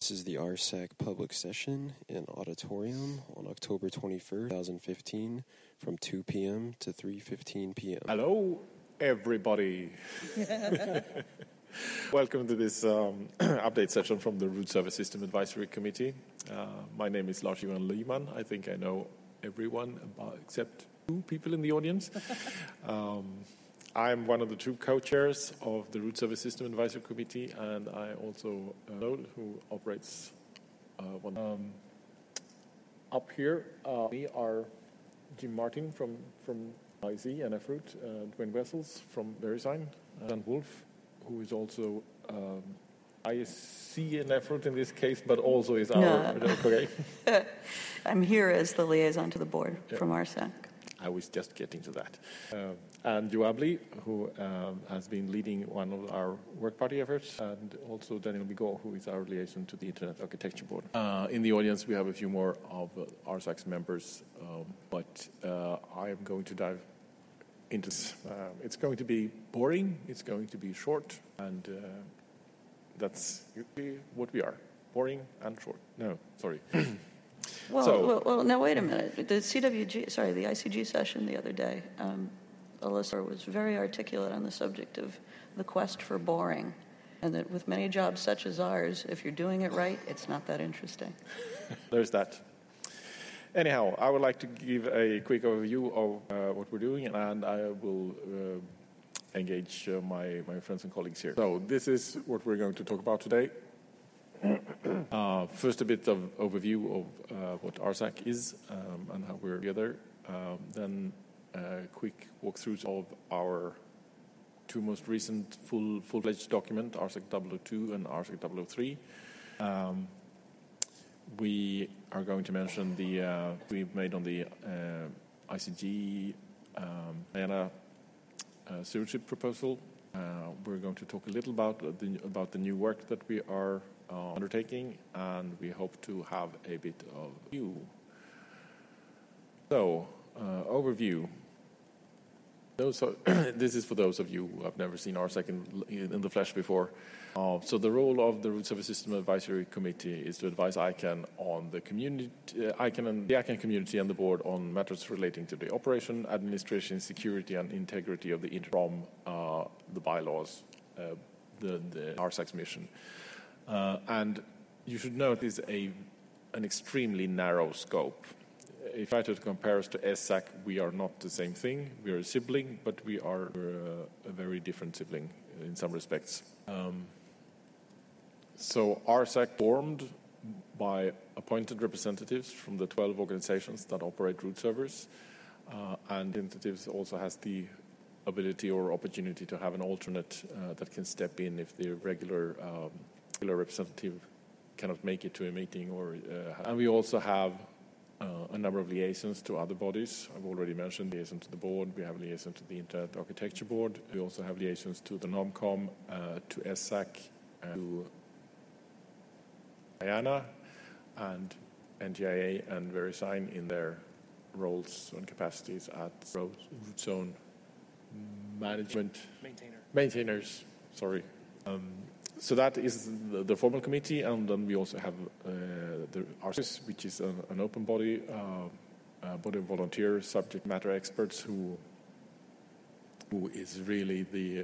This is the RSAC public session in auditorium on October 21st, 2015, from 2 p.m. to 3:15 p.m. Hello, everybody. Welcome to this update session from the Root Server System Advisory Committee. My name is Lars-Johan Lyman. I think I know everyone except two people in the audience. I'm one of the two co-chairs of the Root Server System Advisory Committee, and I also know who operates one. Up here, we are Jim Martin from IC and F-Root, Dwayne Wessels from VeriSign, Dan Wolf, who is also IC and F-Root in this case, but also is our... Okay. I'm here as the liaison to the board from RSAC. I was just getting to that. And Joe Abley, who has been leading one of our work party efforts, and also Daniel Bigot, who is our liaison to the Internet Architecture Board. In the audience, we have a few more of RSAC's members, but I am going to dive into this. It's going to be boring, it's going to be short, and that's usually what we are, boring and short. No, sorry. Well, now wait a minute. The ICG session the other day, Alyssa was very articulate on the subject of the quest for boring, and that with many jobs such as ours, if you're doing it right, it's not that interesting. There's that. Anyhow, I would like to give a quick overview of what we're doing, and I will engage my friends and colleagues here. So this is what we're going to talk about today. First, a bit of overview of what RSAC is and how we're together. Then a quick walkthrough of our two most recent full-fledged document, RSAC 002 and RSAC 003. We are going to mention the we've made on the ICG IANA stewardship proposal. We're going to talk a little about the new work that we are undertaking, and we hope to have a bit of view. So, overview. This is for those of you who have never seen RSAC in the flesh before. So the role of the Root Server System Advisory Committee is to advise ICANN on the community, ICANN and the ICANN community and the board on matters relating to the operation, administration, security, and integrity of the from the bylaws, the RSAC's mission. And you should note this is an extremely narrow scope. If I try to compare us to SSAC, we are not the same thing. We are a sibling, but we're a very different sibling in some respects. So RSAC formed by appointed representatives from the 12 organizations that operate root servers, and representatives also has the ability or opportunity to have an alternate that can step in if the regular representative cannot make it to a meeting, and we also have a number of liaisons to other bodies. I've already mentioned liaison to the board. We have liaison to the Internet Architecture Board. We also have liaisons to the NOMCOM, to SSAC, to IANA, and NGIA and VeriSign in their roles and capacities at root zone management maintainers. Sorry. So that is the formal committee, and then we also have the RSIS, which is an open body, body of volunteer subject matter experts who is really the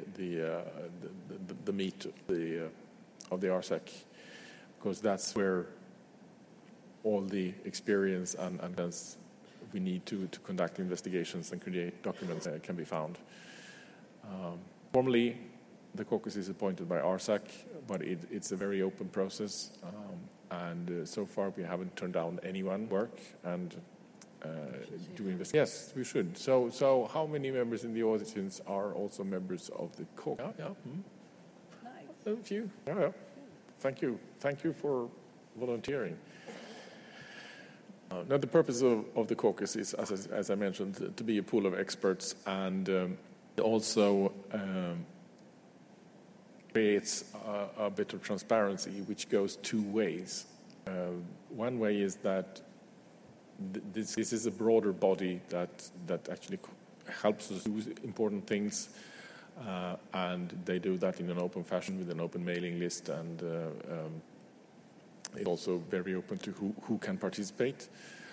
meat of the RSAC, because that's where all the experience and we need to conduct investigations and create documents can be found. Formally, the caucus is appointed by RSAC, but it's a very open process, and so far we haven't turned down anyone work and do investigation. Yes, we should. So how many members in the audience are also members of the caucus? Yeah. Nice. A few. Yeah. Thank you for volunteering. Now the purpose of the caucus is, as I mentioned, to be a pool of experts, and also creates a bit of transparency, which goes two ways. One way is that this is a broader body that actually helps us do important things, and they do that in an open fashion with an open mailing list and It's also very open to who can participate.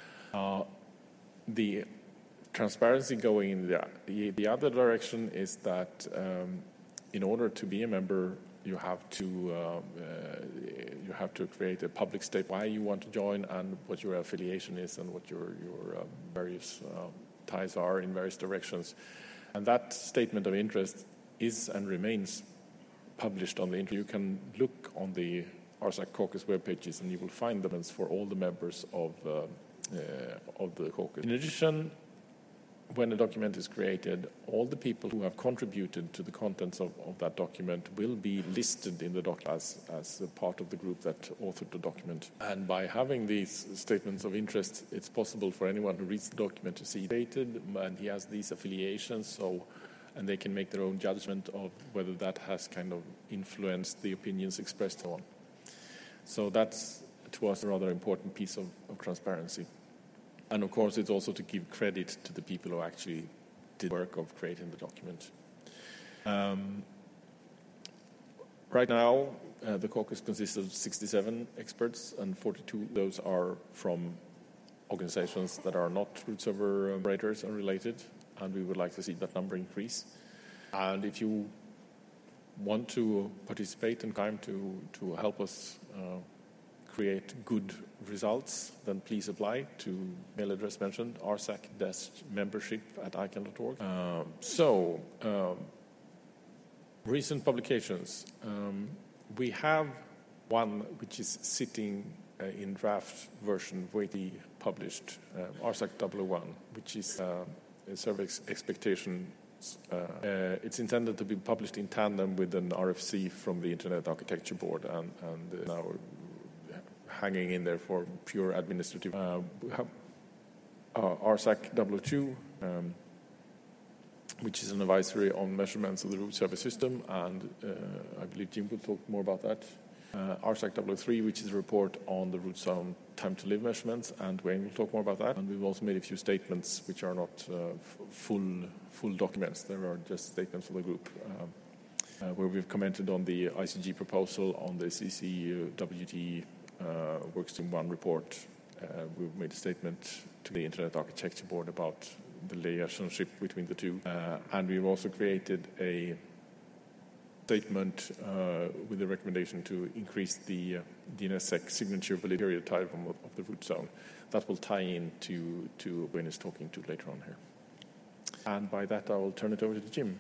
The transparency going in the other direction is that in order to be a member, you have to create a public statement why you want to join and what your affiliation is and what your various ties are in various directions. And that statement of interest is and remains published on the internet. You can look on the RSAC caucus web pages and you will find them for all the members of the caucus. In addition, when a document is created, all the people who have contributed to the contents of that document will be listed in the document as a part of the group that authored the document. And by having these statements of interest, it's possible for anyone who reads the document to see dated, and he has these affiliations, and they can make their own judgment of whether that has kind of influenced the opinions expressed on. So that's, to us, a rather important piece of transparency. And of course, it's also to give credit to the people who actually did the work of creating the document. Right now, the caucus consists of 67 experts, and 42 of those are from organizations that are not root server operators and related, and we would like to see that number increase. And if you want to participate and time to help us create good results, then please apply to mail address mentioned, rsac-membership@icann.org. Recent publications. We have one which is sitting in draft version, waiting to be published, RSAC 001, which is a survey expectation. It's intended to be published in tandem with an RFC from the Internet Architecture Board, and now hanging in there for pure administrative. We have RSAC 002, which is an advisory on measurements of the root server system, and I believe Jim will talk more about that. RSAC 003, which is a report on the root zone time to live measurements, and Wayne will talk more about that. And we've also made a few statements which are not full documents. There are just statements for the group, where we've commented on the ICG proposal, on the CCWT Workstream 1 report. We've made a statement to the Internet Architecture Board about the relationship between the two. And we've also created a statement with a recommendation to increase the DNSSEC signature validity period time of the root zone. That will tie in to Wayne is talking to later on here. And by that, I will turn it over to Jim.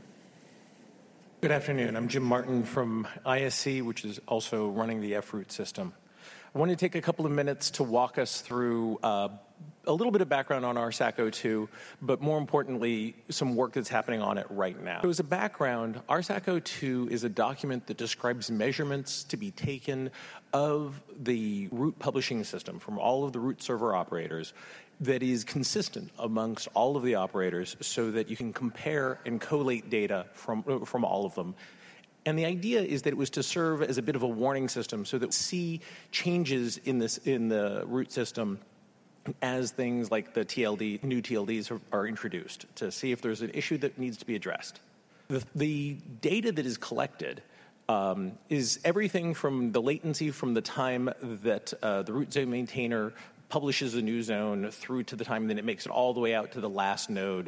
Good afternoon. I'm Jim Martin from ISC, which is also running the FROOT system. I want to take a couple of minutes to walk us through a little bit of background on RSAC 02, but more importantly, some work that's happening on it right now. So as a background, RSAC 02 is a document that describes measurements to be taken of the root publishing system from all of the root server operators that is consistent amongst all of the operators so that you can compare and collate data from all of them. And the idea is that it was to serve as a bit of a warning system so that we see changes in the root system as things like the new TLDs are introduced to see if there's an issue that needs to be addressed. The data that is collected is everything from the latency from the time that the root zone maintainer publishes a new zone through to the time that it makes it all the way out to the last node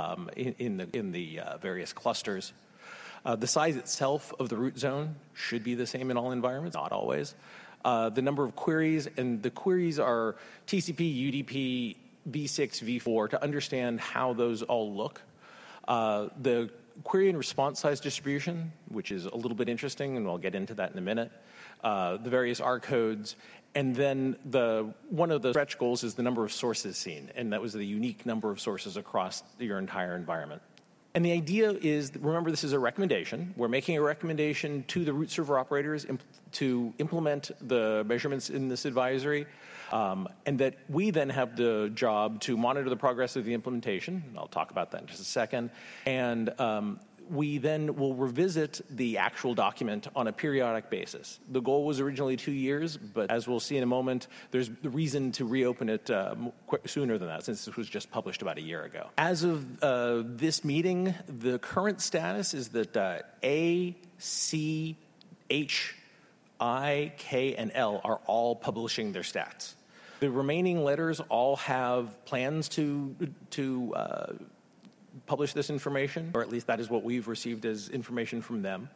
in the various clusters. The size itself of the root zone should be the same in all environments, not always. The number of queries, and the queries are TCP, UDP, v6, v4, to understand how those all look. The query and response size distribution, which is a little bit interesting, and I'll get into that in a minute. The various R codes, and then one of the stretch goals is the number of sources seen, and that was the unique number of sources across your entire environment. And the idea is, remember, this is a recommendation. We're making a recommendation to the root server operators to implement the measurements in this advisory, and that we then have the job to monitor the progress of the implementation. And I'll talk about that in just a second. And we then will revisit the actual document on a periodic basis. The goal was originally 2 years, but as we'll see in a moment, there's the reason to reopen it sooner than that, since this was just published about a year ago. As of this meeting, the current status is that A, C, H I, K, and L are all publishing their stats. The remaining letters all have plans to publish this information, or at least that is what we've received as information from them.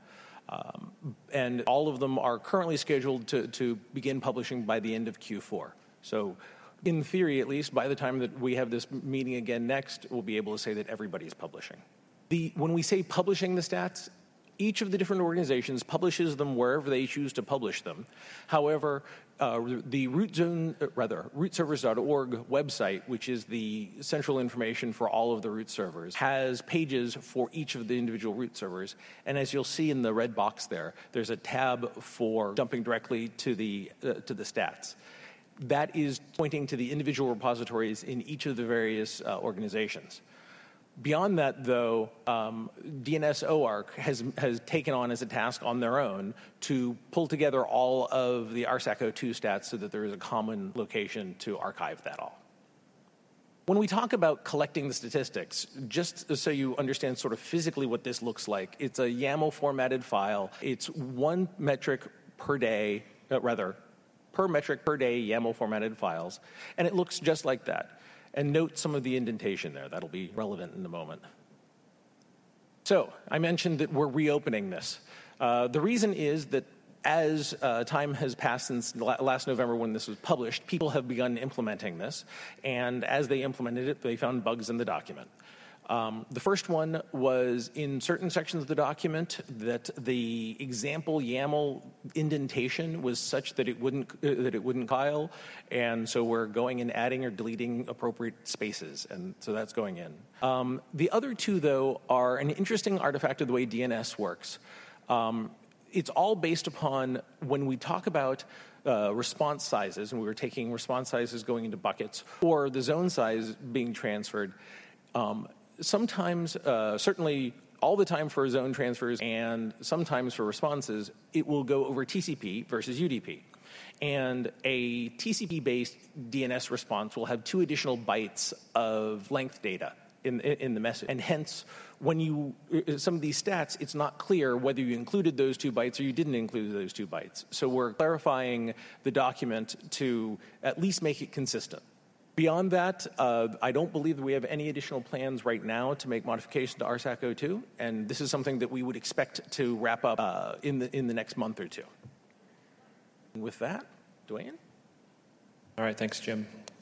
And all of them are currently scheduled to begin publishing by the end of Q4. So in theory, at least, by the time that we have this meeting again next, we'll be able to say that everybody's publishing. When we say publishing the stats, each of the different organizations publishes them wherever they choose to publish them. However, the rootservers.org website, which is the central information for all of the root servers, has pages for each of the individual root servers. And as you'll see in the red box there, there's a tab for dumping directly to the stats. That is pointing to the individual repositories in each of the various organizations. Beyond that, though, DNS-OARC has taken on as a task on their own to pull together all of the RSAC-02 stats so that there is a common location to archive that all. When we talk about collecting the statistics, just so you understand sort of physically what this looks like, it's a YAML formatted file. It's 1 metric per day, per metric per day YAML formatted files, and it looks just like that. And note some of the indentation there. That'll be relevant in a moment. So I mentioned that we're reopening this. The reason is that as time has passed since last November when this was published, people have begun implementing this. And as they implemented it, they found bugs in the document. The first one was in certain sections of the document that the example YAML indentation was such that it wouldn't compile, and so we're going and adding or deleting appropriate spaces, and so that's going in. The other two, though, are an interesting artifact of the way DNS works. It's all based upon when we talk about response sizes, and we were taking response sizes going into buckets, or the zone size being transferred. Sometimes, certainly all the time for zone transfers and sometimes for responses, it will go over TCP versus UDP. And a TCP-based DNS response will have 2 additional bytes of length data in the message. And hence, when you, some of these stats, it's not clear whether you included those 2 bytes or you didn't include those 2 bytes. So we're clarifying the document to at least make it consistent. Beyond that, I don't believe that we have any additional plans right now to make modifications to RSAC-02, and this is something that we would expect to wrap up in the next month or 2. And with that, Dwayne? All right, thanks, Jim.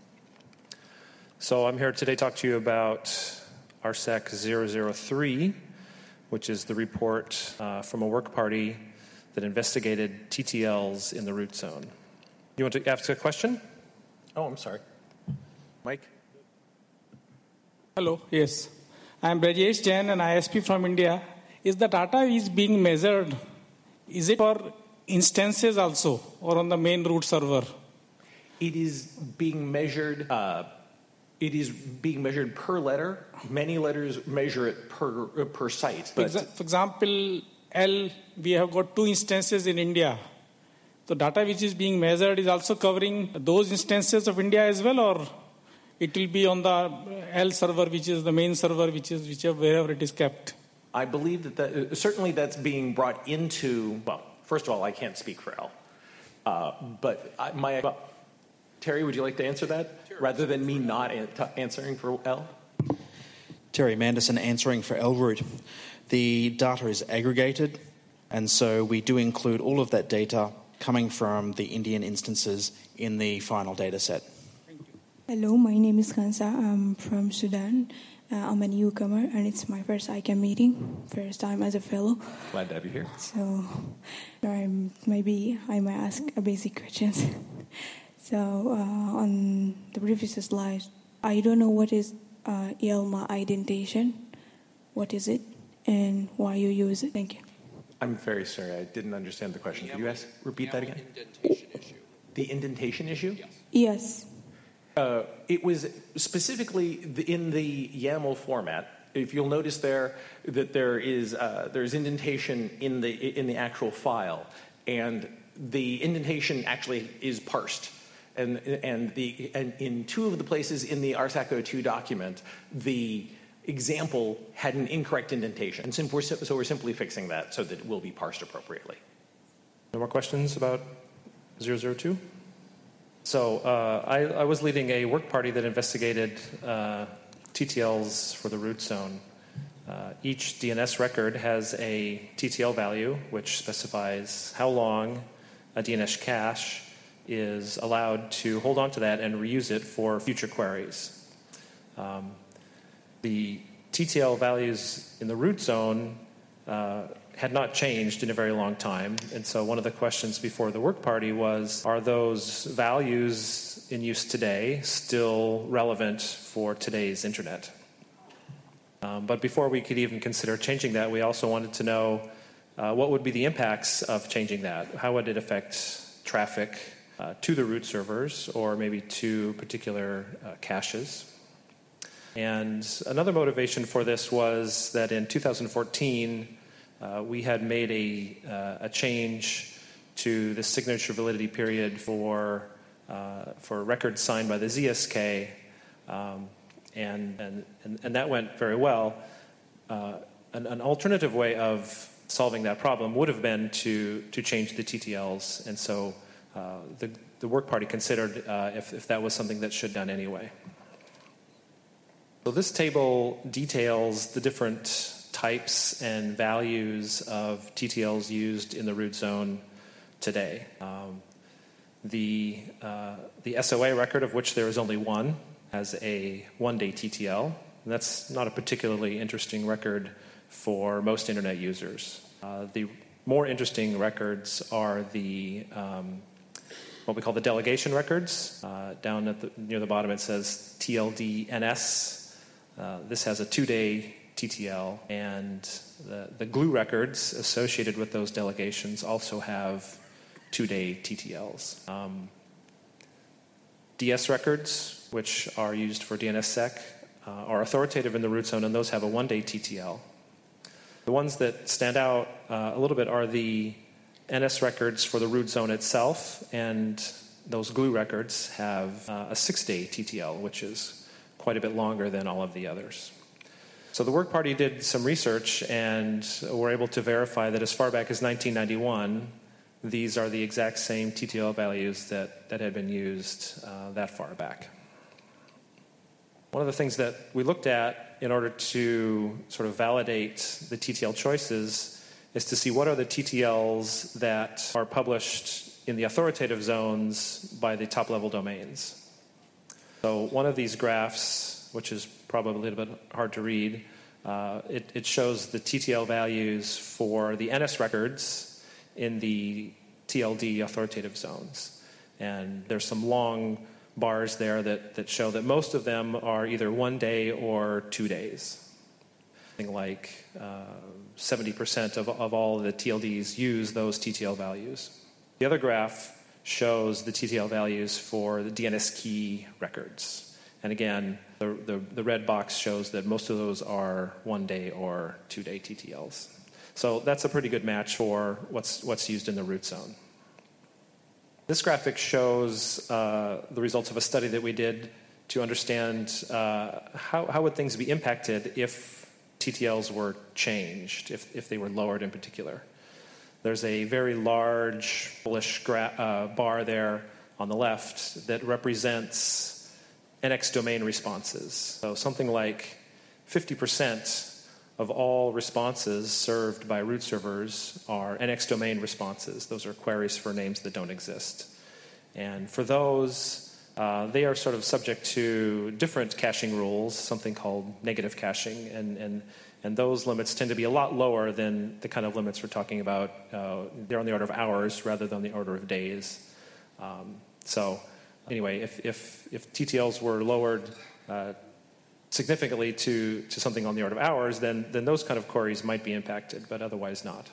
So I'm here today to talk to you about RSAC 003, which is the report from a work party that investigated TTLs in the root zone. You want to ask a question? Oh, I'm sorry. Mike? Hello, yes. I'm Brajesh Jain, an ISP from India. Is the data is being measured, is it for instances also or on the main root server? It is being measured per letter. Many letters measure it per site. For example, L, we have got 2 instances in India. The data which is being measured is also covering those instances of India as well, or it will be on the L server, which is the main server, wherever it is kept? I believe that certainly that's being brought into, well, first of all, I can't speak for L. Terry, would you like to answer that? Sure. Rather than me not answering for L? Terry Manderson answering for LRoot. The data is aggregated, and so we do include all of that data coming from the Indian instances in the final data set. Hello, my name is Khansa. I'm from Sudan. I'm a newcomer, and it's my first ICANN meeting, first time as a fellow. Glad to have you here. So, maybe I might ask a basic questions. So, on the previous slide, I don't know what is ILMA indentation. What is it, and why you use it? Thank you. I'm very sorry, I didn't understand the question. Could you repeat that again? Indentation issue. The indentation issue? Yes. It was specifically in the YAML format. If you'll notice there that there's indentation in the actual file, and the indentation actually is parsed. And in 2 of the places in the RSAC-02 document, the example had an incorrect indentation. And so we're simply fixing that so that it will be parsed appropriately. No more questions about 002? So I was leading a work party that investigated TTLs for the root zone. Each DNS record has a TTL value, which specifies how long a DNS cache is allowed to hold on to that and reuse it for future queries. The TTL values in the root zone had not changed in a very long time, and so one of the questions before the work party was, are those values in use today still relevant for today's internet? But before we could even consider changing that, we also wanted to know what would be the impacts of changing that. How would it affect traffic to the root servers or maybe to particular caches? And another motivation for this was that in 2014, we had made a change to the signature validity period for records signed by the ZSK, and that went very well. An alternative way of solving that problem would have been to change the TTLs, and so the work party considered if that was something that should be done anyway. So this table details the different types and values of TTLs used in the root zone today. The SOA record, of which there is only one, has a one-day TTL. And that's not a particularly interesting record for most internet users. The more interesting records are the what we call the delegation records. Down near the bottom it says TLDNS. This has a 2-day TTL, and the glue records associated with those delegations also have 2-day TTLs. DS records, which are used for DNSSEC, are authoritative in the root zone, and those have a 1-day TTL. The ones that stand out a little bit are the NS records for the root zone itself, and those glue records have a 6-day TTL, which is quite a bit longer than all of the others. So the work party did some research and were able to verify that as far back as 1991, these are the exact same TTL values that had been used that far back. One of the things that we looked at in order to sort of validate the TTL choices is to see what are the TTLs that are published in the authoritative zones by the top-level domains. So one of these graphs, which is probably a little bit hard to read, it shows the TTL values for the NS records in the TLD authoritative zones. And there's some long bars there that show that most of them are either 1 day or 2 days. Something like 70% of all the TLDs use those TTL values. The other graph shows the TTL values for the DNS key records. And again, the red box shows that most of those are 1 day or 2 day TTLs. So that's a pretty good match for what's used in the root zone. This graphic shows the results of a study that we did to understand how would things be impacted if TTLs were changed, if they were lowered in particular. There's a very large bullish bar there on the left that represents NX domain responses. So something like 50% of all responses served by root servers are NX domain responses. Those are queries for names that don't exist. And for those, they are sort of subject to different caching rules, something called negative caching, and those limits tend to be a lot lower than the kind of limits we're talking about. They're on the order of hours rather than the order of days. So anyway, if TTLs were lowered significantly to something on the order of hours, then those kind of queries might be impacted, but otherwise not.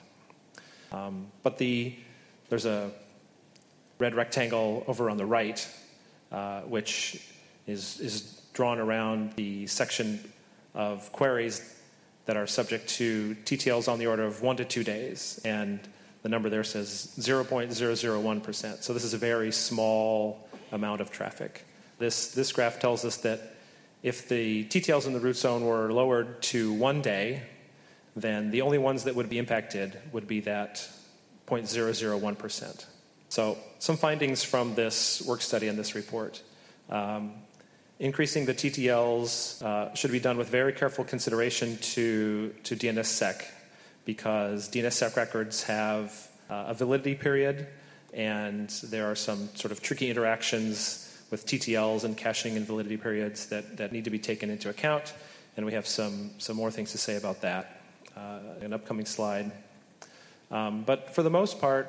But there's a red rectangle over on the right, which is drawn around the section of queries that are subject to TTLs on the order of 1 to 2 days, and the number there says 0.001%. So this is a very small amount of traffic. This graph tells us that if the TTLs in the root zone were lowered to 1 day, then the only ones that would be impacted would be that 0.001%. So some findings from this work study and this report. Increasing the TTLs should be done with very careful consideration to DNSSEC, because DNSSEC records have a validity period, and there are some sort of tricky interactions with TTLs and caching and validity periods that need to be taken into account, and we have some more things to say about that in an upcoming slide. But for the most part,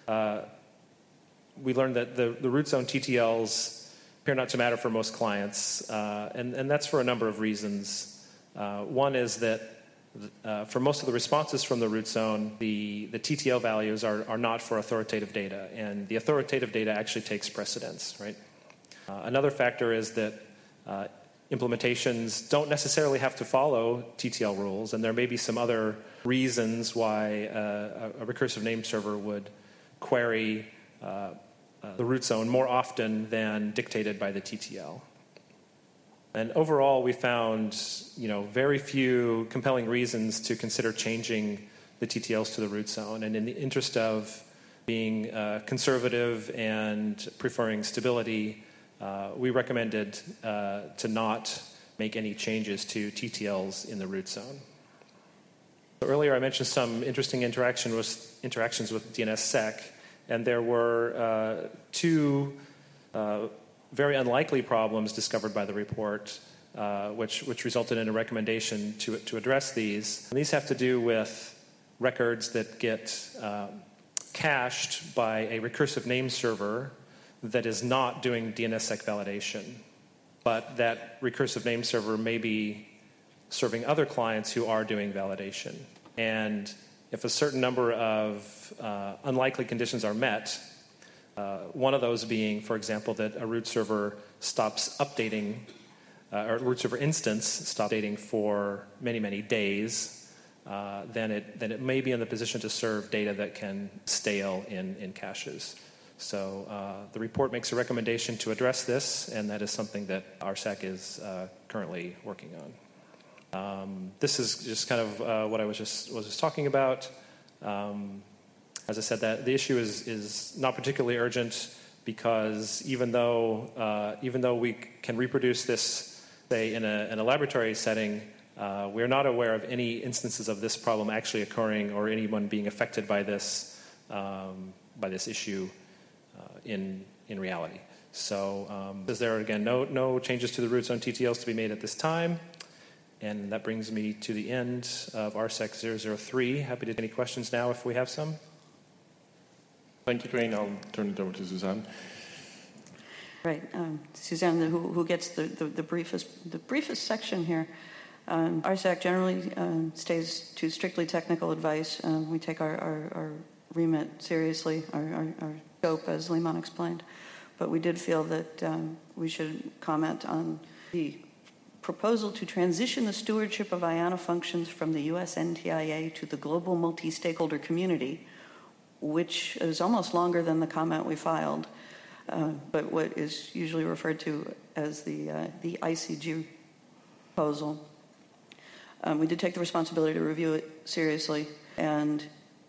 we learned that the root zone TTLs appear not to matter for most clients, and that's for a number of reasons. One is that for most of the responses from the root zone, the TTL values are not for authoritative data, and the authoritative data actually takes precedence, right? Another factor is that implementations don't necessarily have to follow TTL rules, and there may be some other reasons why a recursive name server would query the root zone more often than dictated by the TTL. And overall, we found very few compelling reasons to consider changing the TTLs to the root zone. And in the interest of being conservative and preferring stability, we recommended to not make any changes to TTLs in the root zone. So earlier I mentioned some interesting interactions with DNSSEC, and there were two very unlikely problems discovered by the report, which resulted in a recommendation to address these. And these have to do with records that get cached by a recursive name server that is not doing DNSSEC validation, but that recursive name server may be serving other clients who are doing validation. And if a certain number of unlikely conditions are met, one of those being, for example, that a root server stops updating, or a root server instance stops updating for many, many days, then it may be in the position to serve data that can stale in caches. So the report makes a recommendation to address this, and that is something that RSAC is currently working on. This is just kind of what I was just talking about. As I said, that the issue is not particularly urgent, because even though we can reproduce this, say, in a laboratory setting, we're not aware of any instances of this problem actually occurring or anyone being affected by this issue in reality. So there are, again, no changes to the root zone TTLs to be made at this time. And that brings me to the end of RSEC 003. Happy to take any questions now if we have some. Thank you, Dwayne. I'll turn it over to Suzanne. Right. Suzanne, who gets the briefest section here. RSAC generally stays to strictly technical advice. We take our remit seriously, our scope, as Liman explained. But we did feel that we should comment on the proposal to transition the stewardship of IANA functions from the US NTIA to the global multi-stakeholder community, which is almost longer than the comment we filed, but what is usually referred to as the ICG proposal. We did take the responsibility to review it seriously, and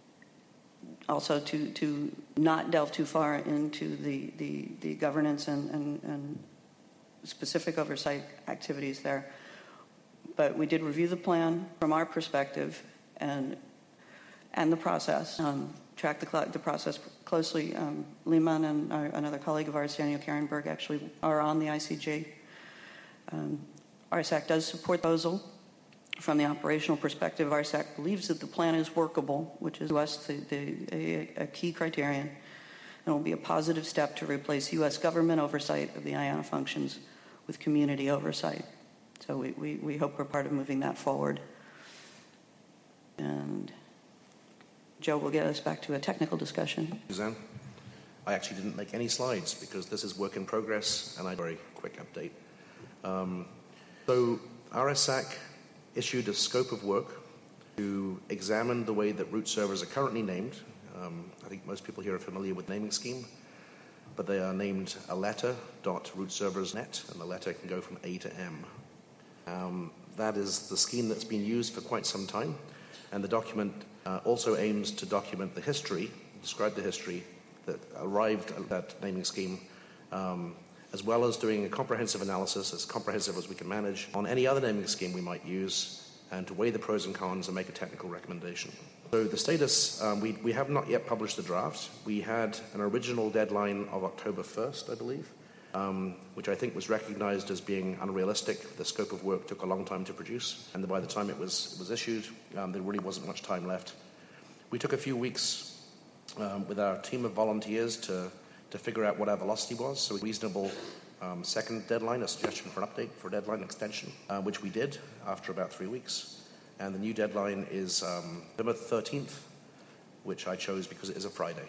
also to not delve too far into the governance and specific oversight activities there. But we did review the plan from our perspective and the process, track the process closely. Liman and another colleague of ours, Daniel Karenberg, actually are on the ICG. RSAC does support the proposal. From the operational perspective, RSAC believes that the plan is workable, which is to us a key criterion, and will be a positive step to replace U.S. government oversight of the IANA functions with community oversight. So we hope we're part of moving that forward. And Joe will get us back to a technical discussion. Suzanne, I actually didn't make any slides because this is work in progress, and I very quick update. So RSAC issued a scope of work to examine the way that root servers are currently named. I think most people here are familiar with naming scheme, but they are named aletta.rootservers.net, and the letter can go from A to M. That is the scheme that's been used for quite some time, and the document also aims to document the history describe the history that arrived at that naming scheme, as well as doing a comprehensive analysis, as comprehensive as we can manage, on any other naming scheme we might use, and to weigh the pros and cons and make a technical recommendation. So the status, we have not yet published the draft. We had an original deadline of October 1st, I believe, which I think was recognized as being unrealistic. The scope of work took a long time to produce, and by the time it was issued, there really wasn't much time left. We took a few weeks with our team of volunteers to figure out what our velocity was, so a reasonable second deadline, a suggestion for an update for a deadline extension, which we did after about 3 weeks. And the new deadline is November 13th, which I chose because it is a Friday.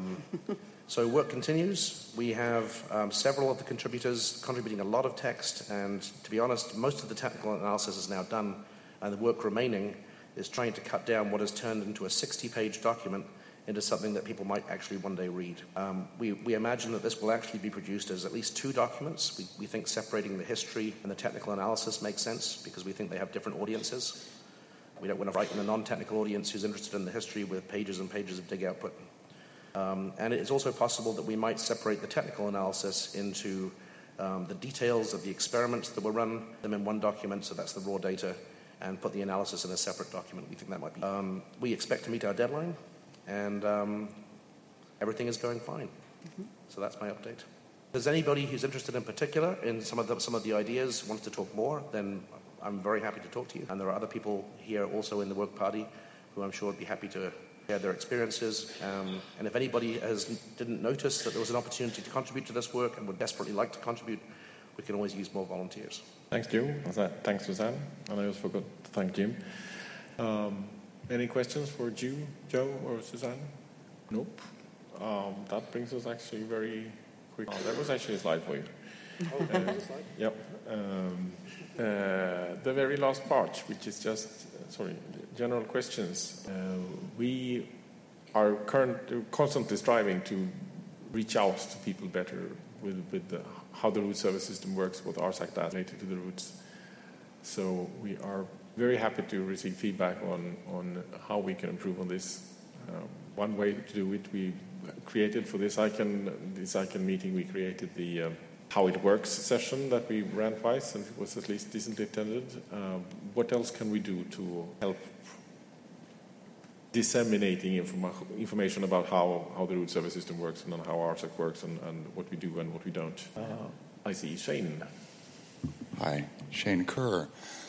So work continues. We have several of the contributors contributing a lot of text, and to be honest, most of the technical analysis is now done, and the work remaining is trying to cut down what has turned into a 60-page document into something that people might actually one day read. We imagine that this will actually be produced as at least 2 documents. We think separating the history and the technical analysis makes sense because we think they have different audiences. We don't want to write in a non-technical audience who's interested in the history with pages and pages of dig output. And it is also possible that we might separate the technical analysis into the details of the experiments that were run, them in one document, so that's the raw data, and put the analysis in a separate document. We think that might be. We expect to meet our deadline, and everything is going fine. So that's my update. If there's anybody who's interested in particular in some of the ideas, wants to talk more, then I'm very happy to talk to you. And there are other people here also in the work party who I'm sure would be happy to share their experiences. And if anybody didn't notice that there was an opportunity to contribute to this work and would desperately like to contribute, we can always use more volunteers. Thanks, Joe. Thanks, Suzanne. And I also forgot to thank Jim. Any questions for Joe or Suzanne? Nope. That brings us actually very quick. That was actually a slide for you. Yep. The very last part, which is just, general questions. We are constantly striving to reach out to people better with how the root service system works, what RSAC data related to the roots. So we are very happy to receive feedback on how we can improve on this. One way to do it, we created for this ICANN meeting, we created the How It Works session that we ran twice, and it was at least decently attended. What else can we do to help disseminating information about how the root service system works and how RSAC works and what we do and what we don't? I see Shane. Hi, Shane Kerr.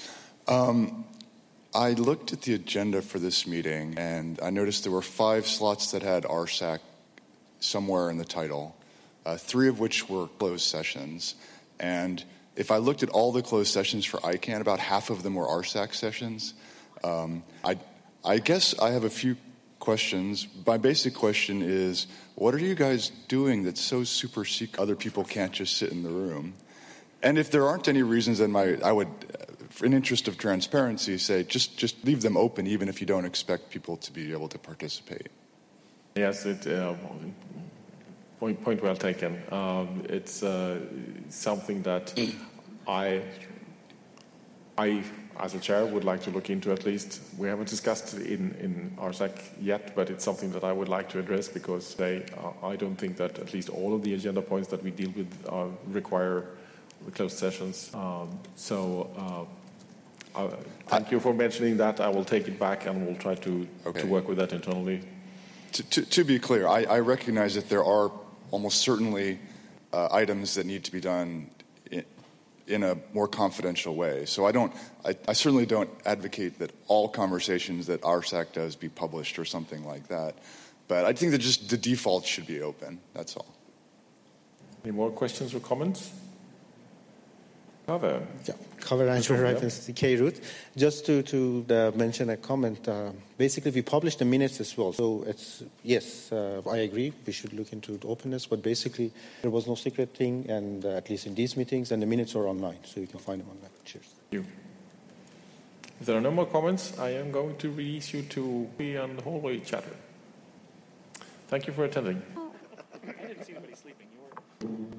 I looked at the agenda for this meeting, and I noticed there were 5 slots that had RSAC somewhere in the title, 3 of which were closed sessions. And if I looked at all the closed sessions for ICANN, about half of them were RSAC sessions. I guess I have a few questions. My basic question is, what are you guys doing that's so super secret other people can't just sit in the room? And if there aren't any reasons, then I would, in interest of transparency, say just leave them open, even if you don't expect people to be able to participate. Yes, point well taken. It's something that I, as a chair, would like to look into at least. We haven't discussed it in RSAC yet, but it's something that I would like to address because I don't think that at least all of the agenda points that we deal with require closed sessions. Thank you for mentioning that. I will take it back and we'll try to work with that internally. To be clear, I recognize that there are almost certainly items that need to be done in a more confidential way. So I certainly don't advocate that all conversations that RSAC does be published or something like that. But I think that just the default should be open. That's all. Any more questions or comments? Cover K-Root. Just to mention a comment, basically we publish the minutes as well. So I agree, we should look into openness, but basically there was no secret thing, and at least in these meetings, and the minutes are online, so you can find them online. Cheers. Thank you. If there are no more comments, I am going to release you to be on the hallway chatter. Thank you for attending. I didn't see anybody sleeping.